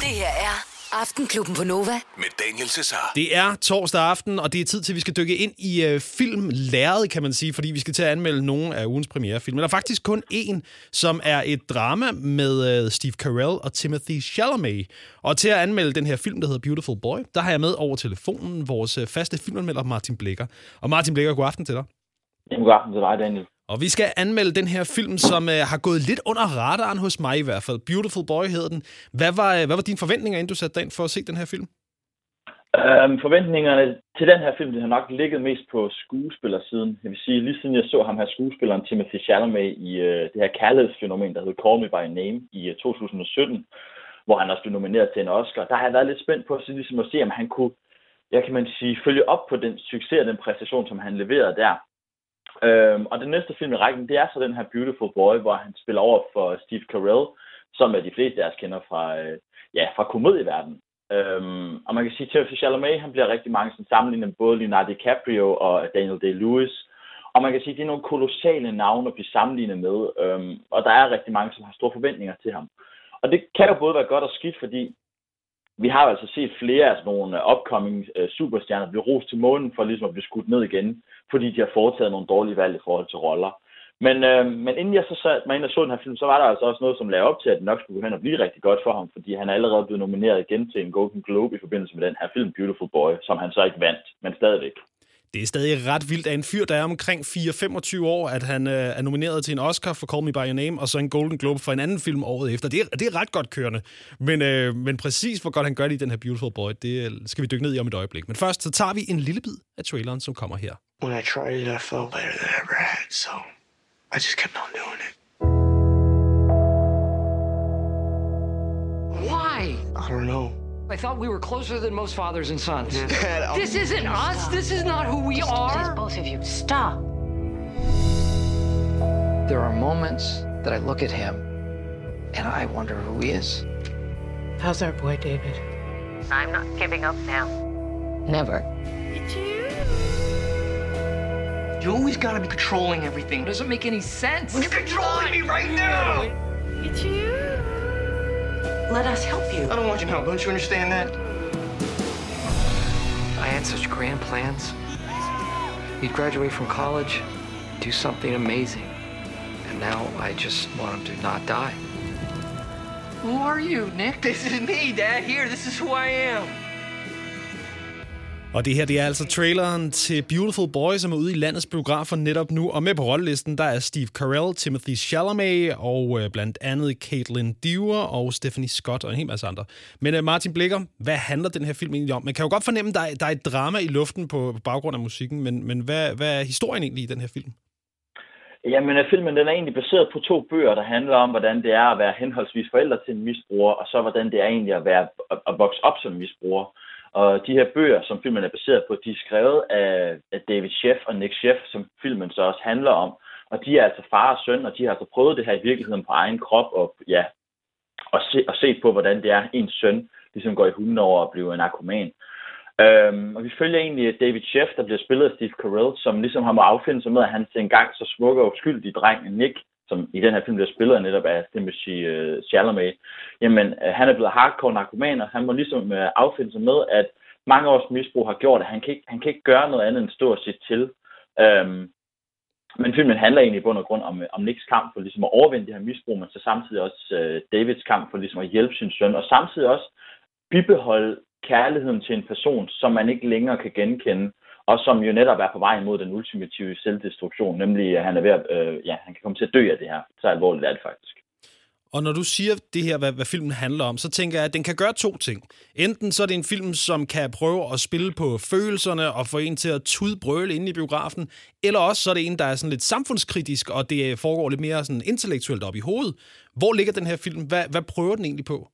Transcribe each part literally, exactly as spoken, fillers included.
Det her er Aftenklubben på Nova med Daniel Cesar. Det er torsdag aften, og det er tid til, at vi skal dykke ind i uh, filmlærredet, kan man sige, fordi vi skal til at anmelde nogle af ugens premierefilm. Der er faktisk kun én, som er et drama med uh, Steve Carell og Timothée Chalamet. Og til at anmelde den her film, der hedder Beautiful Boy, der har jeg med over telefonen vores uh, faste filmanmelder Martin Blikker. Og Martin Blikker, god aften til dig. Jamen, god aften til dig, Daniel. Og vi skal anmelde den her film, som uh, har gået lidt under radaren hos mig i hvert fald. Beautiful Boy hedder den. Hvad var, uh, hvad var dine forventninger, inden du satte dig ind for at se den her film? Øhm, forventningerne til den her film, det har nok ligget mest på skuespillersiden. Jeg vil sige, lige siden jeg så ham her skuespilleren Timothée Chalamet i uh, det her kærlighedsfænomen, der hedder Call Me By Name i uh, to tusind og sytten, hvor han også blev nomineret til en Oscar. Der har jeg været lidt spændt på så ligesom at se, om han kunne, jeg kan man sige, følge op på den succes og den præstation, som han leverede der. Øhm, og den næste film i rækken, det er så den her Beautiful Boy, hvor han spiller over for Steve Carell, som er de fleste af os kender fra, øh, ja, fra komedieverdenen. Øhm, og man kan sige, at Timothée Chalamet, han bliver rigtig mange sådan, sammenlignet med både Leonardo DiCaprio og Daniel Day-Lewis. Og man kan sige, at det er nogle kolossale navne at blive sammenlignet med, øhm, og der er rigtig mange, som har store forventninger til ham. Og det kan jo både være godt og skidt, fordi vi har jo altså set flere af sådan nogle upcoming uh, superstjerner blive rost til månen for ligesom at blive skudt ned igen, fordi de har foretaget nogle dårlige valg i forhold til roller. Men, øh, men inden jeg så sad mig ind og så den her film, så var der altså også noget, som lagde op til, at det nok skulle gå hen og blive rigtig godt for ham, fordi han er allerede blevet nomineret igen til en Golden Globe i forbindelse med den her film Beautiful Boy, som han så ikke vandt, men stadigvæk. Det er stadig ret vildt af en fyr, der er omkring fire til femogtyve år, at han øh, er nomineret til en Oscar for Call Me By Your Name, og så en Golden Globe for en anden film året efter. Det er, det er ret godt kørende. Men, øh, men præcis hvor godt han gør det i den her Beautiful Boy, det skal vi dykke ned i om et øjeblik. Men først så tager vi en lille bid af traileren, som kommer her. When I tried it, I felt better than I ever had, so I just kept on doing it. Why? I don't know. I thought we were closer than most fathers and sons. Dad, I'm... This isn't us. This is not who we Just are. Please, both of you, stop. There are moments that I look at him and I wonder who he is. How's our boy, David? I'm not giving up now. Never. You always gotta be controlling everything. It doesn't make any sense. You're controlling me right now! It's you. Let us help you. I don't want your help. Don't you understand that? I had such grand plans. He'd graduate from college, do something amazing. And now I just want him to not die. Who are you, Nick? This is me, Dad. Here, this is who I am. Og det her, det er altså traileren til Beautiful Boy, som er ude i landets biografer netop nu. Og med på rollelisten, der er Steve Carell, Timothée Chalamet og øh, blandt andet Caitlin Dever og Stephanie Scott og en hel masse andre. Men øh, Martin Blikker, hvad handler den her film egentlig om? Man kan jo godt fornemme, at der er, der er et drama i luften på, på baggrund af musikken, men, men hvad, hvad er historien egentlig i den her film? Jamen, filmen den er egentlig baseret på to bøger, der handler om, hvordan det er at være henholdsvis forældre til en misbruger, og så hvordan det er egentlig at, være, at, at vokse op som misbruger. Og de her bøger, som filmen er baseret på, de er skrevet af, af David Sheff og Nick Sheff, som filmen så også handler om. Og de er altså far og søn, og de har altså prøvet det her i virkeligheden på egen krop, og, ja, og, se, og set på, hvordan det er, ens søn ligesom går i hundrede år og bliver en narkoman. Øhm, og vi følger egentlig David Sheff, der bliver spillet af Steve Carell, som ligesom har må affinde sig med, at han til en gang så smukker og uskyldig dreng Nick, som i den her film bliver spillet netop af Timothée uh, Chalamet, jamen uh, han er blevet hardcore narkoman, og han må ligesom uh, affinde sig med, at mange års misbrug har gjort, at han kan ikke, han kan ikke gøre noget andet end stå og sige til. Um, men filmen handler egentlig i bund og grund om, om Nicks kamp for ligesom at overvinde det her misbrug, men så samtidig også uh, Davids kamp for ligesom at hjælpe sin søn, og samtidig også bibeholde kærligheden til en person, som man ikke længere kan genkende, og som jo netop er på vej mod den ultimative selvdestruktion, nemlig at han er ved at, øh, ja, han kan komme til at dø af det her. Så alvorligt er det faktisk. Og når du siger det her, hvad, hvad filmen handler om, så tænker jeg, at den kan gøre to ting. Enten så er det en film, som kan prøve at spille på følelserne og få en til at tudbrøle inde i biografen, eller også så er det en, der er sådan lidt samfundskritisk, og det foregår lidt mere sådan intellektuelt op i hovedet. Hvor ligger den her film? Hvad, hvad prøver den egentlig på?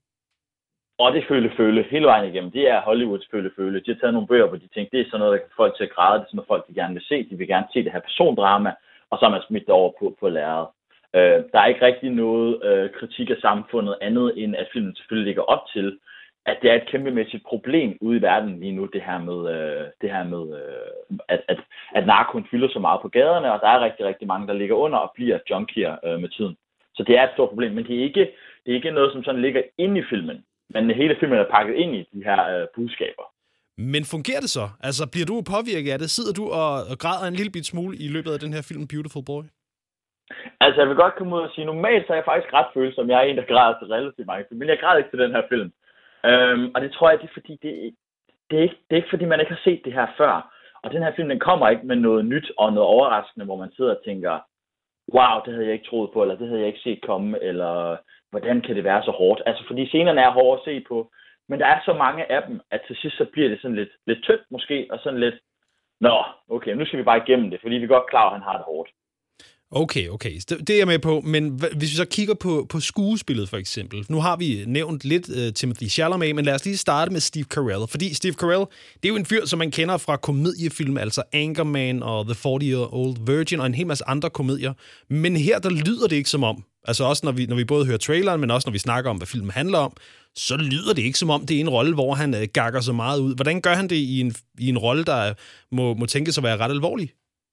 Og det føle-føle hele vejen igennem, det er Hollywoods føle-føle. De har taget nogle bøger, hvor de tænker, det er sådan noget, der kan få folk til at græde, det er sådan noget, folk de gerne vil se. De vil gerne se det her persondrama, og så er man smidt det over på, på lærredet. Øh, der er ikke rigtig noget øh, kritik af samfundet andet, end at filmen selvfølgelig ligger op til, at det er et kæmpemæssigt problem ude i verden lige nu, det her med, øh, det her med øh, at, at, at narkoen fylder så meget på gaderne, og der er rigtig, rigtig mange, der ligger under og bliver junkier øh, med tiden. Så det er et stort problem, men det er ikke, det er ikke noget, som sådan ligger inde i filmen. men hele filmen er pakket ind i de her øh, budskaber. Men fungerer det så? Altså, bliver du påvirket af det? Sidder du og, og græder en lille bit smule i løbet af den her film, Beautiful Boy? Altså, jeg vil godt komme ud og sige, normalt så er jeg faktisk ret følsom. Jeg er en, der græder til relativt mange film, men jeg græder ikke til den her film. Øhm, og det tror jeg, det er fordi, det, det, er ikke, det er ikke fordi, man ikke har set det her før. Og den her film, den kommer ikke med noget nyt og noget overraskende, hvor man sidder og tænker, wow, det havde jeg ikke troet på, eller det havde jeg ikke set komme, eller hvordan kan det være så hårdt? Altså, fordi scenerne er hårde at se på, men der er så mange af dem, at til sidst så bliver det sådan lidt, lidt tyndt måske, og sådan lidt, nå, okay, nu skal vi bare igennem det, fordi vi er godt klar, at han har det hårdt. Okay, okay. Det er jeg med på, men hvis vi så kigger på, på skuespillet for eksempel. Nu har vi nævnt lidt uh, Timothée Chalamet, men lad os lige starte med Steve Carell. Fordi Steve Carell, det er jo en fyr, som man kender fra komediefilm, altså Anchorman og The forty-Year-Old Virgin og en hel masse andre komedier. Men her, der lyder det ikke som om, altså også når vi, når vi både hører traileren, men også når vi snakker om, hvad filmen handler om, så lyder det ikke som om, det er en rolle, hvor han uh, gakker så meget ud. Hvordan gør han det i en, i en rolle, der må, må tænkes at være ret alvorlig?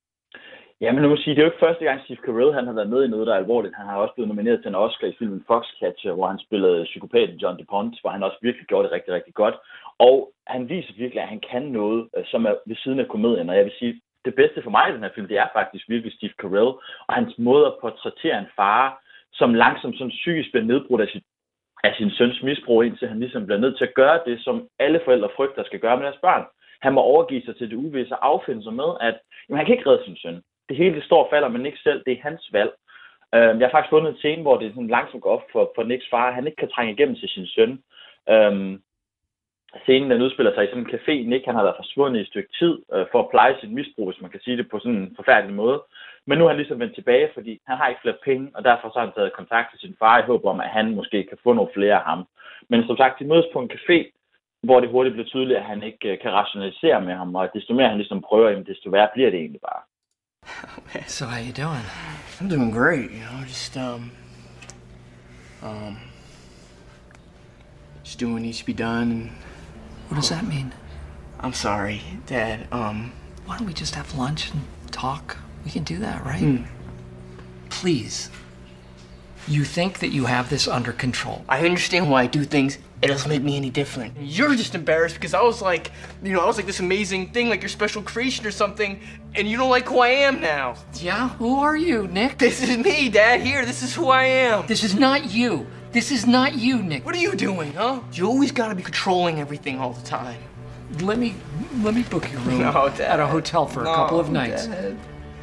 Ja, men nu må sige, det er jo ikke første gang Steve Carell, han har været med i noget, der er alvorligt. Han har også blevet nomineret til en Oscar i filmen Foxcatcher, hvor han spillede psykopaten John DuPont, hvor han også virkelig gjorde det rigtig, rigtig godt. Og han viser virkelig, at han kan noget, som er ved siden af komedien. Og jeg vil sige, det bedste for mig i den her film, det er faktisk virkelig Steve Carell, og hans måde at portrættere en far, som langsomt sådan psykisk bliver nedbrudt af sin, af sin søns misbrug, indtil han ligesom bliver nødt til at gøre det, som alle forældre frygter skal gøre med deres børn. Han må overgive sig til det uvisse og affinde sig med, at jamen, han kan ikke redde sin søn. Det hele det står og falder med Nick selv. Det er hans valg. Uh, jeg har faktisk fundet en scene, hvor det sådan langsomt går op for, for Nicks far. Han ikke kan trænge igennem til sin søn. Um, scenen, den udspiller sig i sådan en café. Nick, han har været forsvundet i et stykke tid uh, for at pleje sit misbrug, hvis man kan sige det på sådan en forfærdelig måde. Men nu er han ligesom vendt tilbage, fordi han har ikke flere penge, og derfor så har han taget kontakt til sin far i håb om, at han måske kan få nogle flere af ham. Men som sagt, de mødes på en café, hvor det hurtigt bliver tydeligt, at han ikke uh, kan rationalisere med ham, og desto mere han ligesom prøver, jamen, desto værre bliver det egentlig bare. Oh, man. So how you doing? I'm doing great, you know, just, um, um, just doing what needs to be done. And What does that mean? I'm sorry, Dad, um... Why don't we just have lunch and talk? We can do that, right? Mm. Please. You think that you have this under control. I understand why I do things. It doesn't make me any different. You're just embarrassed because I was like, you know, I was like this amazing thing, like your special creation or something, and you don't like who I am now. Yeah? Who are you, Nick? This is me, Dad. Here, this is who I am. This is not you. This is not you, Nick. What are you doing, huh? You always gotta be controlling everything all the time. Let me let me book your room No, Dad. at a hotel for no, a couple of nights. Dad.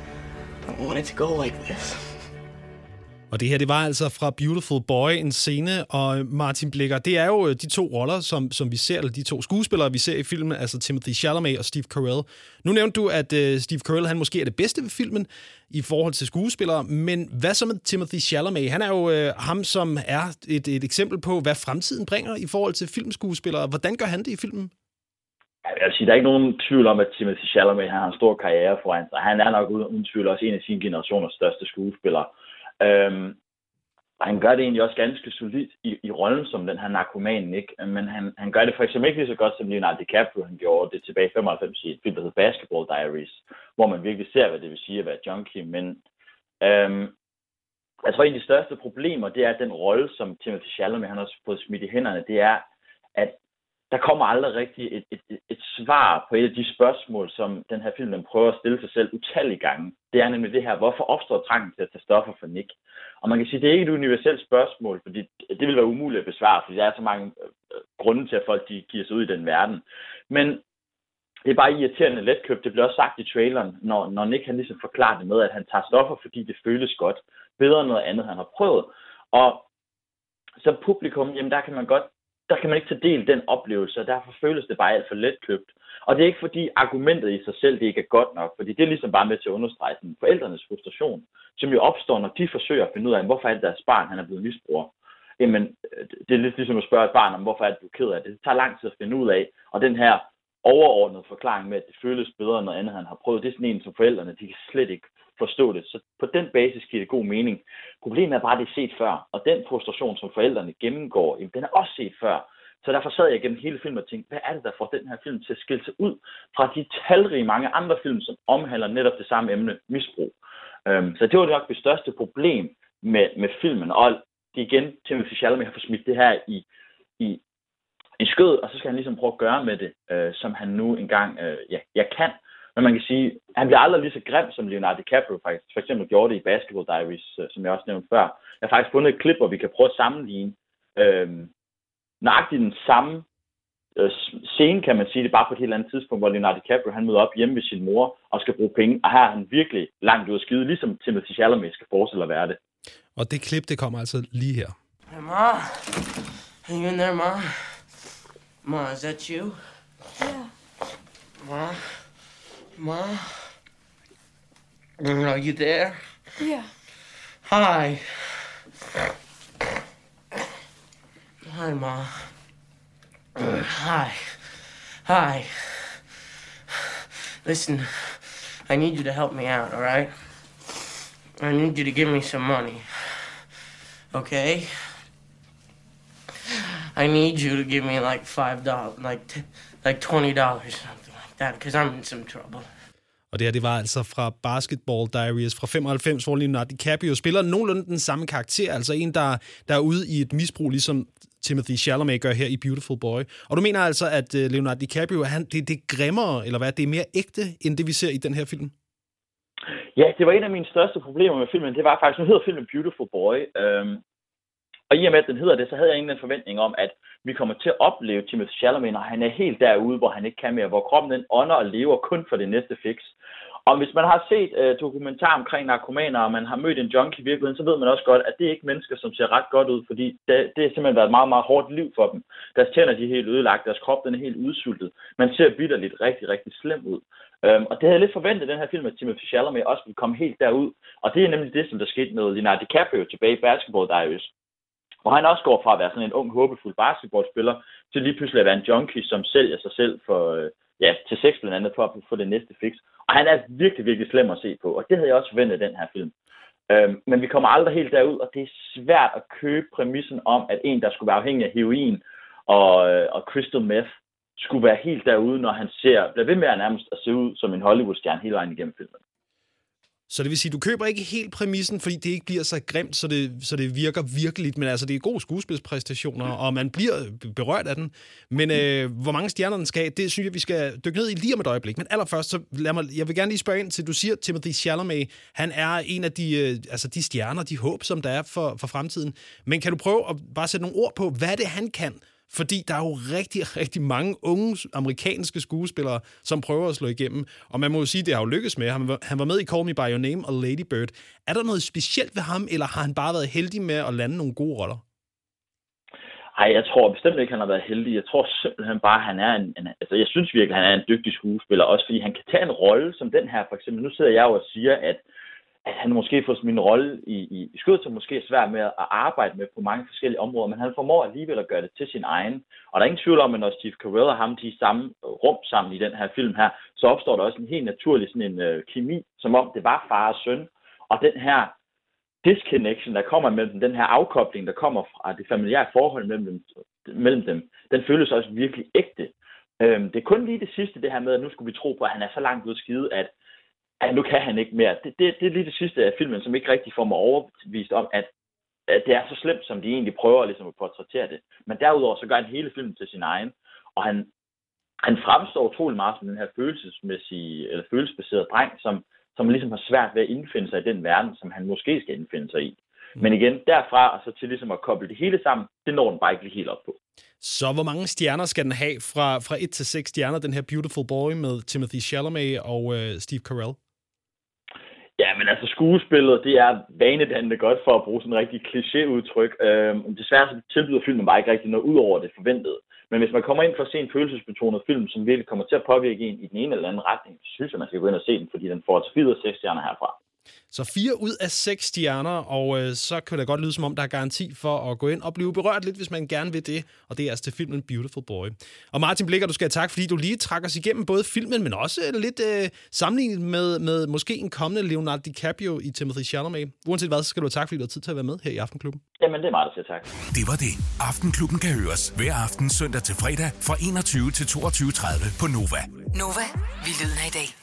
I don't want it to go like this. Og det her, det var altså fra Beautiful Boy, en scene, og Martin Blikker, det er jo de to roller, som, som vi ser, eller de to skuespillere, vi ser i filmen, altså Timothée Chalamet og Steve Carell. Nu nævnte du, at uh, Steve Carell, han måske er det bedste ved filmen i forhold til skuespillere, men hvad så med Timothée Chalamet? Han er jo uh, ham, som er et, et eksempel på, hvad fremtiden bringer i forhold til filmskuespillere. Hvordan gør han det i filmen? Jeg vil sige, der er ikke nogen tvivl om, at Timothée Chalamet har en stor karriere foran sig. Han er nok uden tvivl også en af sine generationers største skuespillere. Øhm, og han gør det egentlig også ganske solidt i, i rollen som den her narkoman, ikke? Men han, han gør det for eksempel ikke lige så godt, som Leonardo DiCaprio han gjorde det tilbage i femoghalvfems i et film, der hedder Basketball Diaries, hvor man virkelig ser, hvad det vil sige at være junkie. Men øhm, jeg tror, en af de største problemer, det er, at den rolle, som Timothée Chalamet han har fået smidt i hænderne, det er, at der kommer aldrig rigtig et, et, et, et svar på et af de spørgsmål, som den her film den prøver at stille sig selv utallige gange. Det er nemlig det her, hvorfor opstår trangen til at tage stoffer for Nick? Og man kan sige, at det er ikke et universelt spørgsmål, fordi det vil være umuligt at besvare, fordi der er så mange øh, grunde til, at folk de giver sig ud i den verden. Men det er bare irriterende letkøbt. Det bliver også sagt i traileren, når, når Nick han ligesom forklarer det med, at han tager stoffer, fordi det føles godt. Bedre end noget andet, han har prøvet. Og som publikum, jamen der kan man godt der kan man ikke tage del i den oplevelse, og derfor føles det bare alt for letkøbt. Og det er ikke fordi argumentet i sig selv det ikke er godt nok, fordi det er ligesom bare med til at understrege den forældrenes frustration, som jo opstår, når de forsøger at finde ud af, hvorfor er det deres barn, han er blevet misbruger. Jamen, det er lidt ligesom at spørge et barn om, hvorfor er det, du er ked af det. Det tager lang tid at finde ud af, og den her overordnede forklaring med, at det føles bedre end noget andet, han har prøvet, det er sådan en, som forældrene, de kan slet ikke forstå det. Så på den basis giver det god mening. Problemet er bare, at det er set før, og den frustration, som forældrene gennemgår, jamen, den er også set før. Så derfor sad jeg gennem hele filmen og tænkte, hvad er det, der får den her film til at skille sig ud fra de talrige mange andre film, som omhandler netop det samme emne, misbrug. Um, så det var nok det største problem med, med filmen. Og det igen, Timothée Chalamet har forsmidt det her i, i, skød, og så skal han ligesom prøve at gøre med det, øh, som han nu engang øh, ja, jeg kan. Men man kan sige, han bliver aldrig lige så grim, som Leonardo DiCaprio faktisk for eksempel gjorde det i Basketball Diaries, øh, som jeg også nævnte før. Jeg har faktisk fundet et klip, hvor vi kan prøve at sammenligne øh, nøjagtigt den samme øh, scene, kan man sige det, bare på et helt andet tidspunkt, hvor Leonardo DiCaprio han møder op hjemme ved sin mor og skal bruge penge, og her er han virkelig langt ud at skide, ligesom Timothée Chalamet skal forestille at være det. Og det klip, det kommer altså lige her. Hey, Ma. Are you in there, Ma? Ma, is that you? Yeah. Ma? Ma? Are you there? Yeah. Hi. Hi, Ma. Hi. Hi. Listen, I need you to help me out, all right? I need you to give me some money. Okay? I need you to give me like five dollars, like t- like twenty dollars, something like that, because I'm in some trouble. Og det her, det var altså fra Basketball Diaries fra femoghalvfems, hvor Leonardo DiCaprio spiller nogenlunde den samme karakter, altså en, der, der er ude i et misbrug, ligesom Timothée Chalamet gør her i Beautiful Boy. Og du mener altså, at Leonardo DiCaprio, han, det, det er grimmere, eller hvad, det er mere ægte, end det vi ser i den her film? Ja, det var en af mine største problemer med filmen. Det var faktisk, nu hedder filmen Beautiful Boy. Øhm, og i og med, at den hedder det, så havde jeg ingen en forventning om, at vi kommer til at opleve Timothée Chalamet, når han er helt derude, hvor han ikke kan mere, hvor kroppen den ånder og lever kun for det næste fix. Og hvis man har set øh, dokumentar omkring narkomaner, og man har mødt en junkie i virkeligheden, så ved man også godt, at det er ikke mennesker, som ser ret godt ud, fordi det, det har simpelthen været et meget, meget hårdt liv for dem. Deres tænder de er helt ødelagt, deres krop den er helt udsultet. Man ser vitterligt rigtig, rigtig slem ud. Øhm, og det havde jeg lidt forventet, den her film, at Timothée Chalamet også ville komme helt derud. Og det er nemlig det, som der skete med Leonardo DiCaprio tilbage i Basketball Diaries. Hvor han også går fra at være sådan en ung, håbefuld basketballspiller, til lige pludselig at være en junkie, som sælger sig selv for, øh, ja, til sex blandt andet, for at få det næste fix. Og han er virkelig, virkelig slem at se på, og det havde jeg også forventet i den her film. Øhm, men vi kommer aldrig helt derud, og det er svært at købe præmissen om, at en, der skulle være afhængig af heroin og, øh, og crystal meth, skulle være helt derude, når han ser, bliver ved med at nærmest at se ud som en Hollywood-stjerne hele vejen igennem filmen. Så det vil sige, du køber ikke helt præmissen, fordi det ikke bliver så grimt, så det, så det virker virkeligt, men altså det er gode skuespilspræstationer, mm. og man bliver berørt af den. Men øh, hvor mange stjerner den skal, det synes jeg, vi skal dykke ned i lige om et øjeblik. Men allerførst, så lad mig, jeg vil gerne lige spørge ind til, du siger, Timothée Chalamet, han er en af de, øh, altså de stjerner, de håb, som der er for, for fremtiden. Men kan du prøve at bare sætte nogle ord på, hvad det han kan? Fordi der er jo rigtig, rigtig mange unge amerikanske skuespillere, som prøver at slå igennem. Og man må jo sige, at det har jo lykkes med. Han var, han var med i Call Me By Your Name og Lady Bird. Er der noget specielt ved ham, eller har han bare været heldig med at lande nogle gode roller? Ej, jeg tror bestemt ikke, han har været heldig. Jeg tror simpelthen bare, han er en, en... Altså, jeg synes virkelig, han er en dygtig skuespiller. Også fordi han kan tage en rolle som den her, for eksempel. Nu sidder jeg jo og siger, at at han måske får min rolle i, i, i skødet, som måske er svært med at arbejde med på mange forskellige områder, men han formår alligevel at gøre det til sin egen. Og der er ingen tvivl om, at når Steve Carell og ham de er i samme rum sammen i den her film her, så opstår der også en helt naturlig sådan en øh, kemi, som om det var far og søn. Og den her disconnection, der kommer mellem dem, den her afkobling, der kommer fra det familiære forhold mellem dem, mellem dem den føles også virkelig ægte. Øhm, det er kun lige det sidste, det her med, at nu skulle vi tro på, at han er så langt ud skide, at at nu kan han ikke mere. Det, det, det er lige det sidste af filmen, som ikke rigtig får mig overbevist om, at, at det er så slemt, som de egentlig prøver ligesom at portrættere det. Men derudover så gør han hele filmen til sin egen, og han, han fremstår utrolig meget som den her følelsesmæssige, eller følelsesbaserede dreng, som, som ligesom har svært ved at indfinde sig i den verden, som han måske skal indfinde sig i. Mm. Men igen, derfra og så til ligesom at koble det hele sammen, det når den bare ikke lige helt op på. Så hvor mange stjerner skal den have fra, fra et til seks stjerner, den her Beautiful Boy med Timothée Chalamet og øh, Steve Carell? Ja, men altså skuespillet, det er vanedannende godt for at bruge sådan en rigtig kliché-udtryk. Øhm, desværre så tilbyder filmen bare ikke rigtig noget ud over det forventede. Men hvis man kommer ind for at se en følelsesbetonet film, som virkelig kommer til at påvirke en i den ene eller anden retning, så synes jeg, man skal gå ind og se den, fordi den får altså fire ud af seks stjerner herfra. Så fire ud af seks stjerner, og øh, så kan det godt lyde som om, der er garanti for at gå ind og blive berørt lidt, hvis man gerne vil det. Og det er altså til filmen Beautiful Boy. Og Martin Blikker, du skal have tak, fordi du lige trak os igennem både filmen, men også lidt øh, sammenlignet med, med måske en kommende Leonardo DiCaprio i Timothée Chalamet. Uanset hvad, så skal du have tak, fordi du har tid til at være med her i Aftenklubben. Jamen, det er meget, der siger tak. Det var det. Aftenklubben kan høres hver aften søndag til fredag fra enogtyve til toogtyve tredive på Nova. Nova, vi lyder i dag.